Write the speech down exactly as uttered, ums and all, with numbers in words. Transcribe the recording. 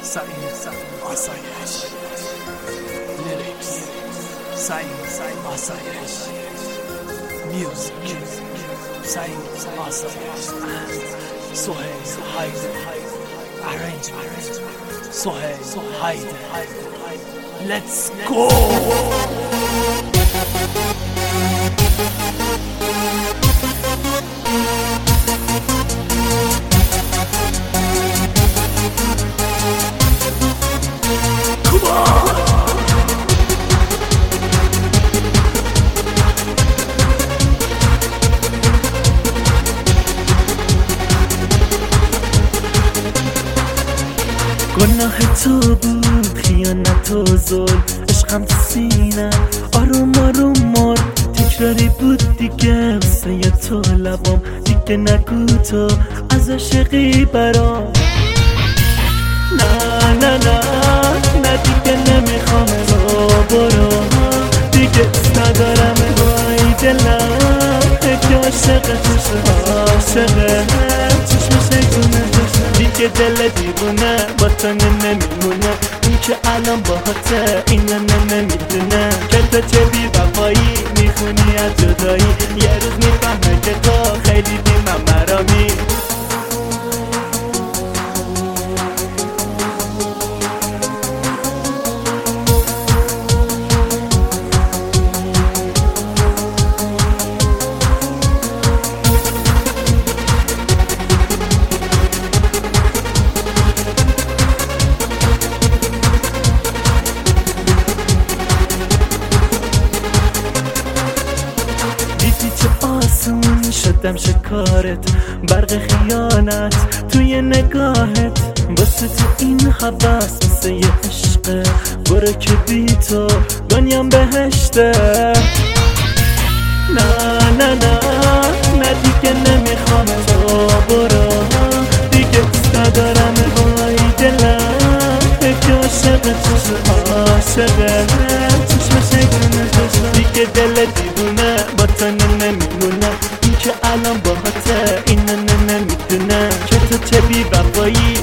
سعید آسایش لیریکس سعید آسایش میوزیک سعید آسایش سهیل حیدر arrangement سهیل حیدر Let's go! گناه تو بود خیانت و ظلم عشقم تو سینم آروم آروم مر تکراری بود دیگه واسه تو لبام دیگه نگو تو از عشقی برام نه نه نه نه دیگه نمیخوام تو برو دیگه ندارم وای دلم که عاشق توشه عاشقه چشم شیطونه دیگه دل دیوونه با تو نمیمونه اون که الان باهاته اینو نمیدونه که تو چه بی وفایی میخونی از جدایی یه روز میفهمه که تو خیلی بی من برامی شدم شکارت برق خیانت توی نگاهت واسه تو این حواس واسه یه عشقه برو که بی تو دنیام بهشته نه نه نه نه دیگه نمیخوام تو برو دیگه ندارم وای دلم که عاشق توشه عاشقه چشم شیطونه توشه دیگه دل دیوونه با تو نمیمونه که الان باهاته اینو نمیدونه که تو چه بی وفایی